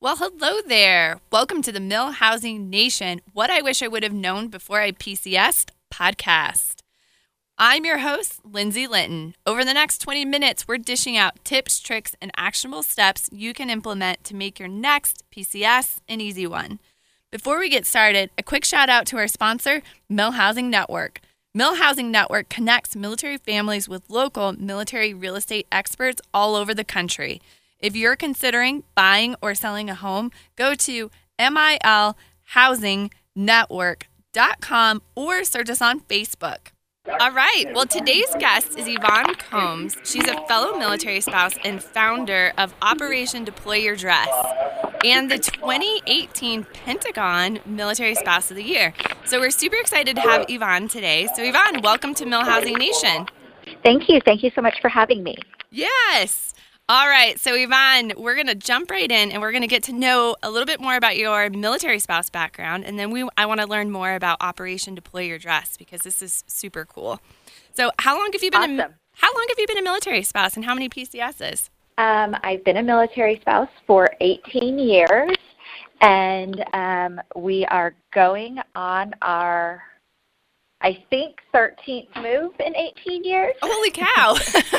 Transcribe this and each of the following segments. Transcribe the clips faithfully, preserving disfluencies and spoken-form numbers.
Well, hello there. Welcome to the Mill Housing Nation, What I Wish I Would Have Known Before I P C S'd podcast. I'm your host, Lindsay Linton. Over the next twenty minutes, we're dishing out tips, tricks, and actionable steps you can implement to make your next P C S an easy one. Before we get started, a quick shout out to our sponsor, Mill Housing Network. Mill Housing Network connects military families with local military real estate experts all over the country. If you're considering buying or selling a home, go to mil housing network dot com or search us on Facebook. All right. Well, today's guest is Yvonne Combs. She's a fellow military spouse and founder of Operation Deploy Your Dress and the twenty eighteen Pentagon Military Spouse of the Year. So we're super excited to have Yvonne today. So Yvonne, welcome to Mill Housing Nation. Thank you. Thank you so much for having me. Yes. All right. So Yvonne, we're going to jump right in and we're going to get to know a little bit more about your military spouse background. And then we I want to learn more about Operation Deploy Your Dress because this is super cool. So how long have you been Awesome. a, how long have you been a military spouse and how many P C S's? Um, I've been a military spouse for eighteen years, and um, we are going on our, I think, thirteenth move in eighteen years. Holy cow.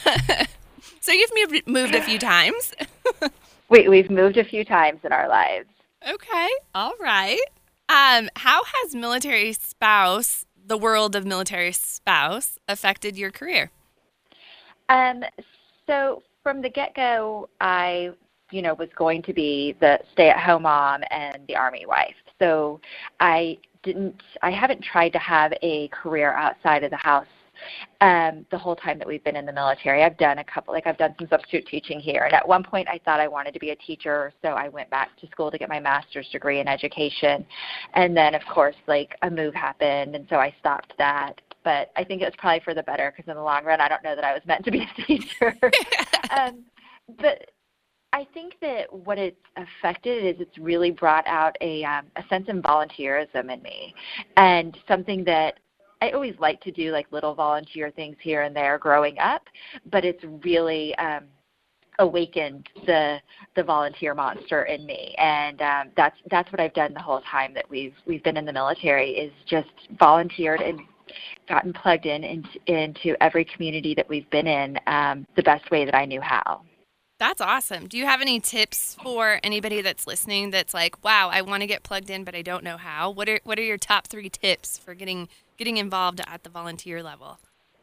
So you've moved, moved a few times. we, we've moved a few times in our lives. Okay. All right. Um, how has military spouse, the world of military spouse, affected your career? Um, so from the get-go, I, you know, was going to be the stay-at-home mom and the Army wife. So I didn't, I haven't tried to have a career outside of the house Um, the whole time that we've been in the military. I've done a couple, like I've done some substitute teaching here. And at one point I thought I wanted to be a teacher, so I went back to school to get my master's degree in education. And then, of course, like a move happened, and so I stopped that. But I think it was probably for the better because in the long run, I don't know that I was meant to be a teacher. um, but I think that what it's affected is it's really brought out a, um, a sense of volunteerism in me, and something that I always like to do, like little volunteer things here and there growing up, but it's really um, awakened the the volunteer monster in me, and um, that's that's what I've done the whole time that we've we've been in the military, is just volunteered and gotten plugged in into, into every community that we've been in um, the best way that I knew how. That's awesome. Do you have any tips for anybody that's listening that's like, wow, I want to get plugged in, but I don't know how? What are what are your top three tips for getting getting involved at the volunteer level?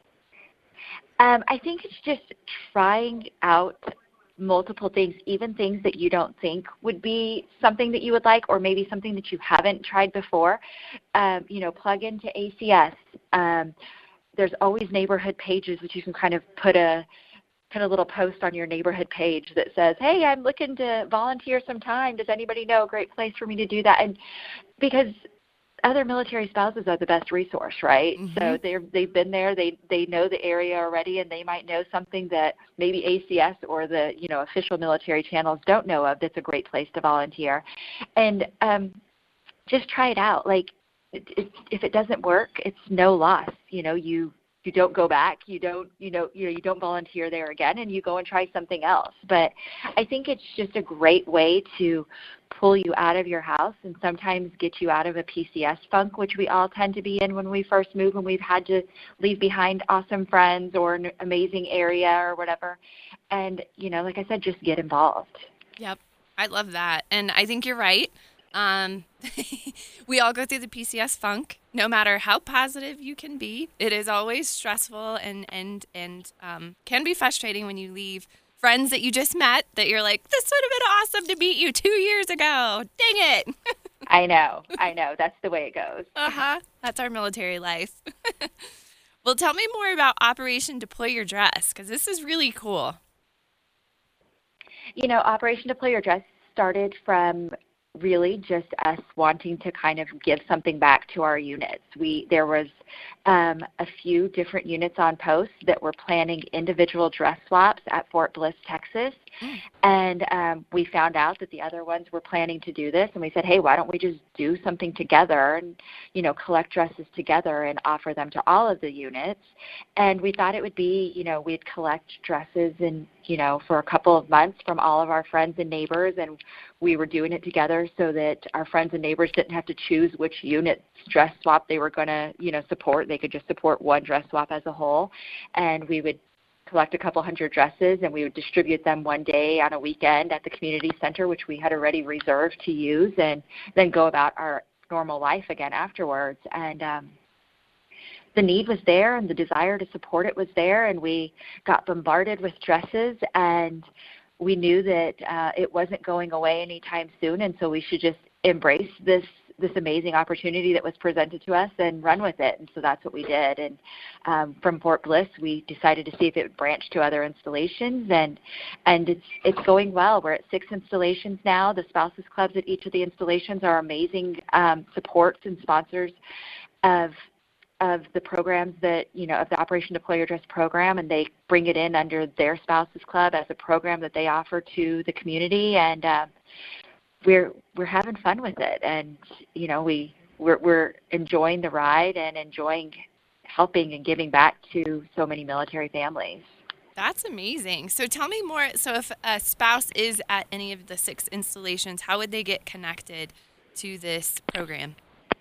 Um, I think it's just trying out multiple things, even things that you don't think would be something that you would like, or maybe something that you haven't tried before. Um, you know, plug into A C S. Um, there's always neighborhood pages which you can kind of put a kind of little post on your neighborhood page that says, hey, I'm looking to volunteer some time. Does anybody know a great place for me to do that? And because other military spouses are the best resource, right? Mm-hmm. So they're, they've been there, they they know the area already, and they might know something that maybe A C S or the, you know, official military channels don't know of that's a great place to volunteer. And um, just try it out. Like, it, it, if it doesn't work, it's no loss. You know, you you don't go back, you don't, you know, you know, you don't volunteer there again, and you go and try something else. But I think it's just a great way to pull you out of your house and sometimes get you out of a P C S funk, which we all tend to be in when we first move, when we've had to leave behind awesome friends or an amazing area or whatever. And, you know, like I said, just get involved. Yep. I love that. And I think you're right. Um, we all go through the P C S funk, no matter how positive you can be. It is always stressful and, and, and um, can be frustrating when you leave friends that you just met that you're like, this would have been awesome to meet you two years ago. Dang it. I know. I know. That's the way it goes. Uh-huh. That's our military life. Well, tell me more about Operation Deploy Your Dress, because this is really cool. You know, Operation Deploy Your Dress started from really just us wanting to kind of give something back to our units. We there was um, a few different units on post that were planning individual dress swaps at Fort Bliss, Texas, Mm. And um, we found out that the other ones were planning to do this, and we said, hey, why don't we just do something together and, you know, collect dresses together and offer them to all of the units. And we thought it would be, you know, we'd collect dresses and, you know, for a couple of months from all of our friends and neighbors, and we were doing it together so that our friends and neighbors didn't have to choose which unit dress swap they were going to, you know, support. They could just support one dress swap as a whole, and we would collect a couple hundred dresses, and we would distribute them one day on a weekend at the community center, which we had already reserved to use, and then go about our normal life again afterwards. And um, the need was there, and the desire to support it was there, and we got bombarded with dresses, and we knew that uh, it wasn't going away anytime soon, and so we should just embrace this this amazing opportunity that was presented to us and run with it. And so that's what we did. And um, from Fort Bliss, we decided to see if it would branch to other installations, and and it's it's going well. We're at six installations now. The spouses clubs at each of the installations are amazing um, supports and sponsors of of the programs that, you know, of the Operation Deploy Your Dress program, and they bring it in under their spouses club as a program that they offer to the community. And um, we're we're having fun with it, and you know we we're, we're enjoying the ride and enjoying helping and giving back to so many military families. That's amazing. So tell me more. So if a spouse is at any of the six installations, how would they get connected to this program?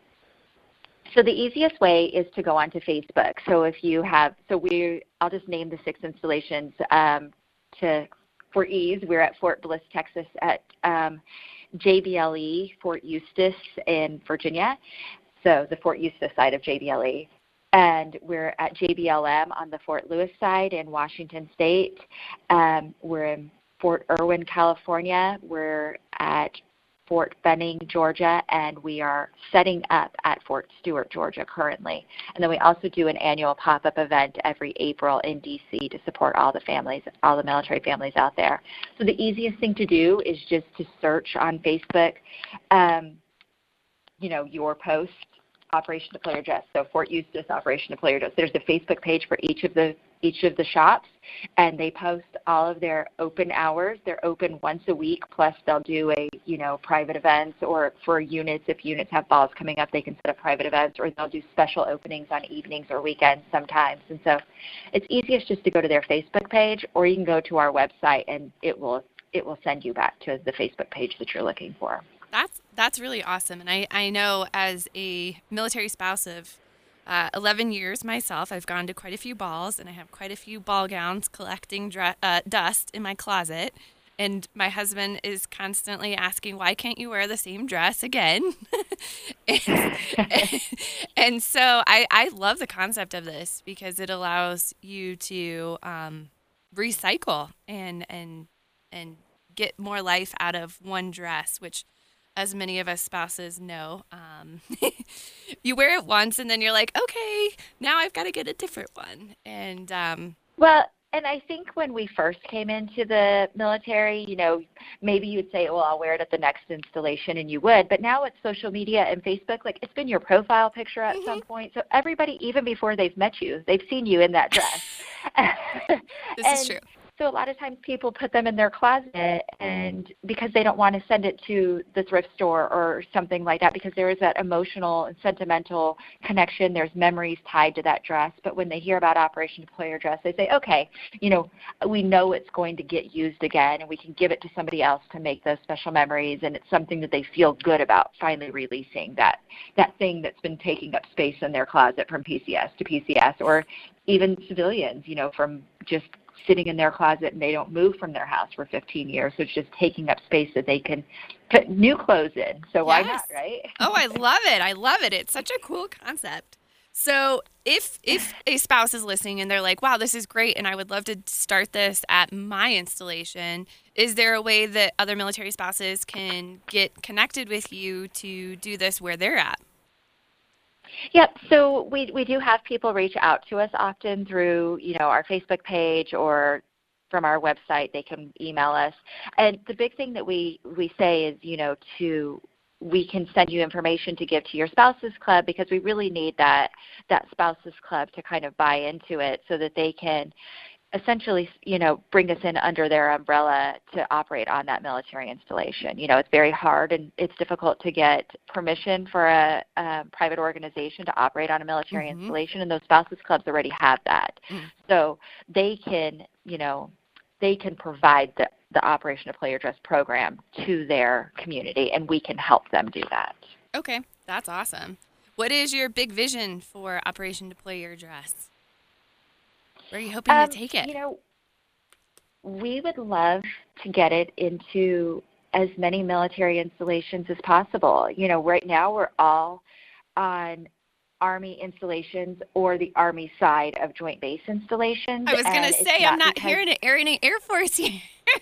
So the easiest way is to go onto Facebook. So if you have, so we, I'll just name the six installations um, to for ease. We're at Fort Bliss, Texas, at um, J B L E, Fort Eustis in Virginia, so the Fort Eustis side of J B L E. And we're at J B L M on the Fort Lewis side in Washington State. Um, we're in Fort Irwin, California. We're at Fort Benning, Georgia, and we are setting up at Fort Stewart, Georgia currently. And then we also do an annual pop-up event every April in D C to support all the families, all the military families out there. So the easiest thing to do is just to search on Facebook, um, you know, your post, Operation Deploy Your Dress. So Fort Eustis, Operation Deploy Your Dress. There's a Facebook page for each of the each of the shops, and they post all of their open hours. They're open once a week, plus they'll do a, you know, private events, or for units, if units have balls coming up, they can set up private events, or they'll do special openings on evenings or weekends sometimes. And so it's easiest just to go to their Facebook page, or you can go to our website, and it will it will send you back to the Facebook page that you're looking for. That's that's really awesome. And I, I know as a military spouse of uh, eleven years myself, I've gone to quite a few balls, and I have quite a few ball gowns collecting dre- uh, dust in my closet. And my husband is constantly asking, why can't you wear the same dress again? and, and so I, I love the concept of this, because it allows you to um, recycle and and and get more life out of one dress, which, as many of us spouses know, um, you wear it once and then you're like, okay, now I've got to get a different one. And um, well, and I think when we first came into the military, you know, maybe you'd say, well, I'll wear it at the next installation, and you would. But now with social media and Facebook, like, it's been your profile picture at mm-hmm. some point. So everybody, even before they've met you, they've seen you in that dress. This and, is true. So a lot of times people put them in their closet, and because they don't want to send it to the thrift store or something like that, because there is that emotional and sentimental connection. There's memories tied to that dress. But when they hear about Operation Deploy Your Dress, they say, okay, you know, we know it's going to get used again, and we can give it to somebody else to make those special memories, and it's something that they feel good about finally releasing, that that thing that's been taking up space in their closet from P C S to P C S, or even civilians, you know, from just sitting in their closet and they don't move from their house for fifteen years. So it's just taking up space that they can put new clothes in. So why yes. not, right? Oh, I love it. I love it. It's such a cool concept. So if if a spouse is listening and they're like, wow, this is great, and I would love to start this at my installation, is there a way that other military spouses can get connected with you to do this where they're at? Yep. So we we do have people reach out to us often through, you know, our Facebook page, or from our website. They can email us. And the big thing that we, we say is, you know, to we can send you information to give to your spouses club, because we really need that that spouses club to kind of buy into it, so that they can essentially, you know, bring us in under their umbrella to operate on that military installation. You know, it's very hard and it's difficult to get permission for a, a private organization to operate on a military Mm-hmm. installation, and those spouses clubs already have that. Mm. So they can, you know, they can provide the, the Operation Deploy Your Dress program to their community, and we can help them do that. Okay, that's awesome. What is your big vision for Operation Deploy Your Dress? Where are you hoping Um, to take it? You know, we would love to get it into as many military installations as possible. You know, right now we're all on Army installations or the Army side of Joint Base installations. I was going to say, I'm not hearing it airing an Air Force here.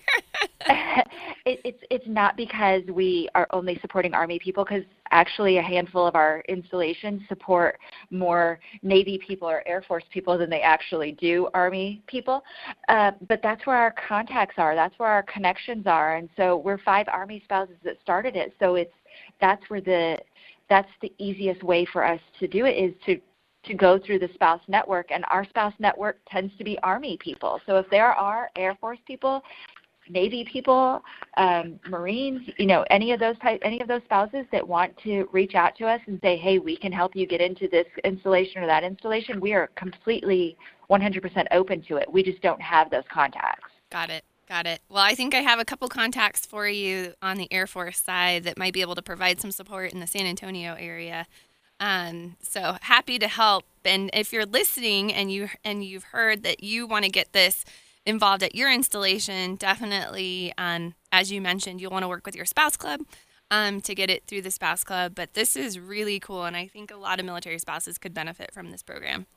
it, it's it's not because we are only supporting Army people, because actually a handful of our installations support more Navy people or Air Force people than they actually do Army people. Uh, but that's where our contacts are. That's where our connections are. And so we're five Army spouses that started it. So it's that's where the that's the easiest way for us to do it, is to to go through the spouse network, and our spouse network tends to be Army people. So if there are Air Force people, Navy people, um, Marines, you know, any of those type, any of those spouses that want to reach out to us and say, hey, we can help you get into this installation or that installation, we are completely one hundred percent open to it. We just don't have those contacts. Got it. Got it. Well, I think I have a couple contacts for you on the Air Force side that might be able to provide some support in the San Antonio area. Um, so happy to help. And if you're listening and you and you've heard that you want to get this involved at your installation, definitely, um, as you mentioned, you'll want to work with your spouse club um, to get it through the spouse club. But this is really cool, and I think a lot of military spouses could benefit from this program.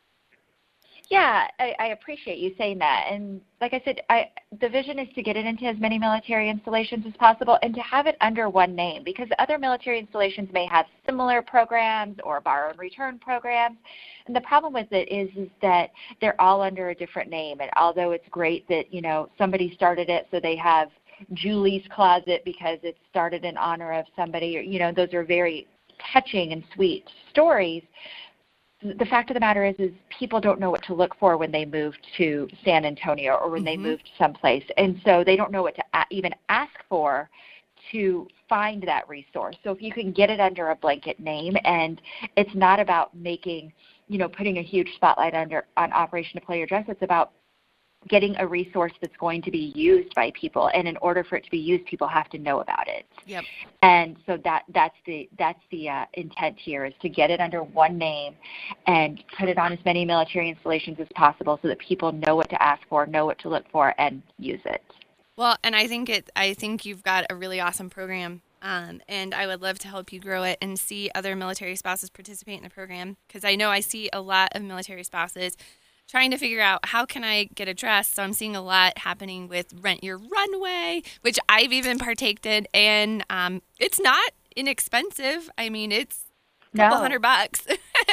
Yeah, I, I appreciate you saying that. And like I said, I, the vision is to get it into as many military installations as possible and to have it under one name, because other military installations may have similar programs or borrow and return programs. And the problem with it is, is that they're all under a different name. And although it's great that, you know, somebody started it, so they have Julie's Closet because it started in honor of somebody, or, you know, those are very touching and sweet stories. The fact of the matter is, is people don't know what to look for when they move to San Antonio or when mm-hmm. they move to someplace. And so they don't know what to a- even ask for to find that resource. So if you can get it under a blanket name, and it's not about making, you know, putting a huge spotlight under on Operation Deploy Your Dress, it's about getting a resource that's going to be used by people, and in order for it to be used, people have to know about it. Yep. And so that that's the that's the uh, intent here, is to get it under one name and put it on as many military installations as possible, so that people know what to ask for, know what to look for, and use it. Well, and I think it. I think you've got a really awesome program, um, and I would love to help you grow it and see other military spouses participate in the program, because I know I see a lot of military spouses trying to figure out, how can I get a dress? So I'm seeing a lot happening with Rent Your Runway, which I've even partaked in, and um, it's not inexpensive. I mean, it's a couple no. hundred bucks.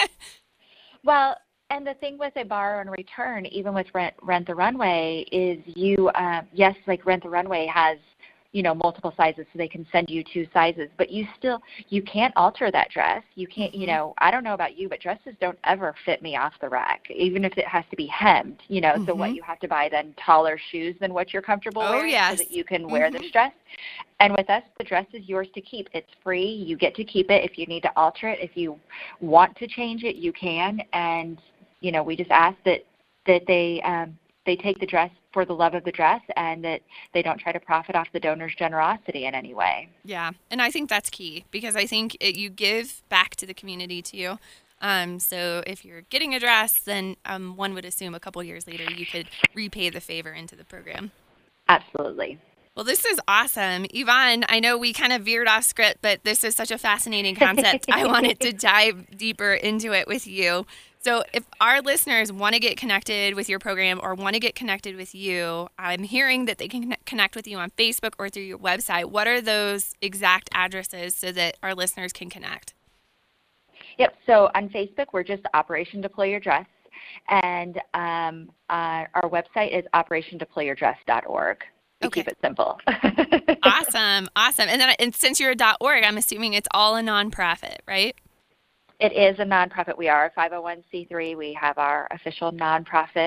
Well, and the thing with a borrow and return, even with Rent, Rent the Runway, is you, uh, yes, like Rent the Runway has, you know, multiple sizes, so they can send you two sizes, but you still, you can't alter that dress. You can't, you know, I don't know about you, but dresses don't ever fit me off the rack, even if it has to be hemmed, you know, mm-hmm. so what, you have to buy then taller shoes than what you're comfortable oh, wearing yes. so that you can wear mm-hmm. this dress. And with us, the dress is yours to keep. It's free. You get to keep it. If you need to alter it, if you want to change it, you can. And, you know, we just ask that, that they, um, they take the dress for the love of the dress, and that they don't try to profit off the donor's generosity in any way. Yeah, and I think that's key, because I think it, you give back to the community too. Um, so if you're getting a dress, then um, one would assume a couple years later you could repay the favor into the program. Absolutely. Well, this is awesome. Yvonne, I know we kind of veered off script, but this is such a fascinating concept. I wanted to dive deeper into it with you. So if our listeners want to get connected with your program or want to get connected with you, I'm hearing that they can connect with you on Facebook or through your website. What are those exact addresses so that our listeners can connect? Yep. So on Facebook, we're just Operation Deploy Your Dress. And um, uh, our website is operation deploy your dress dot org. We okay. keep it simple. Awesome. Awesome. And then and since you're a .org, I'm assuming it's all a nonprofit, right? It is a nonprofit. We are a five oh one c three. We have our official nonprofit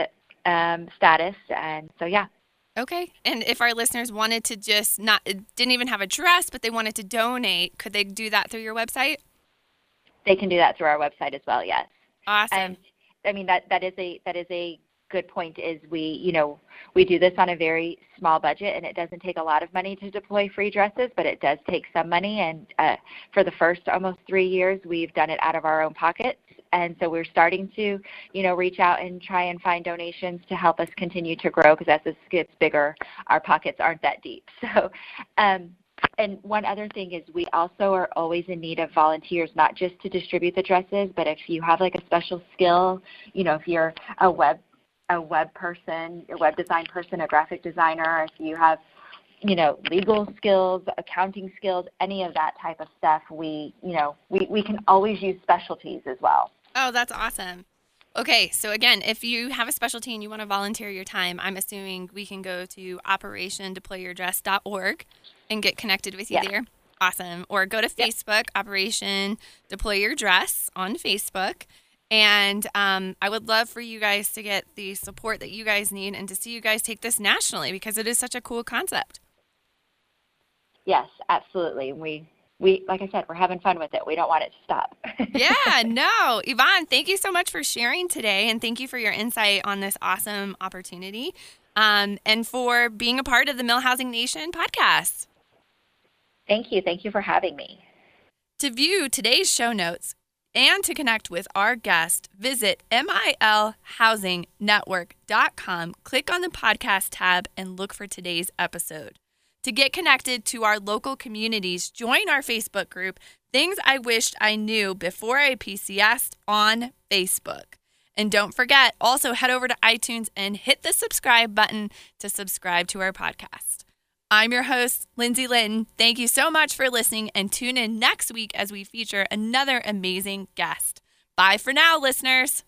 um, status. And so, yeah. Okay. And if our listeners wanted to just not, didn't even have a dress, but they wanted to donate, could they do that through your website? They can do that through our website as well, yes. Awesome. And I mean, that, that is a, that is a good point is we, you know, we do this on a very small budget, and it doesn't take a lot of money to deploy free dresses, but it does take some money. And uh, for the first almost three years, we've done it out of our own pockets. And so we're starting to, you know, reach out and try and find donations to help us continue to grow, because as this gets bigger, our pockets aren't that deep. So, um, and one other thing is we also are always in need of volunteers, not just to distribute the dresses, but if you have like a special skill, you know, if you're a web a web person, a web design person, a graphic designer, if you have, you know, legal skills, accounting skills, any of that type of stuff, we, you know, we, we can always use specialties as well. Oh, that's awesome. Okay, so again, if you have a specialty and you want to volunteer your time, I'm assuming we can go to operation deploy your dress dot org and get connected with you yes. there. Awesome. Or go to Facebook, yep. Operation Deploy Your Dress on Facebook. And um, I would love for you guys to get the support that you guys need and to see you guys take this nationally, because it is such a cool concept. Yes, absolutely. We, we, like I said, we're having fun with it. We don't want it to stop. Yeah, no. Yvonne, thank you so much for sharing today, and thank you for your insight on this awesome opportunity, um, and for being a part of the Mill Housing Nation podcast. Thank you. Thank you for having me. To view today's show notes and to connect with our guest, visit M I L housing network dot com, click on the podcast tab, and look for today's episode. To get connected to our local communities, join our Facebook group, Things I Wished I Knew Before I P C S'd on Facebook. And don't forget, also head over to iTunes and hit the subscribe button to subscribe to our podcast. I'm your host, Lindsay Linton. Thank you so much for listening, and tune in next week as we feature another amazing guest. Bye for now, listeners.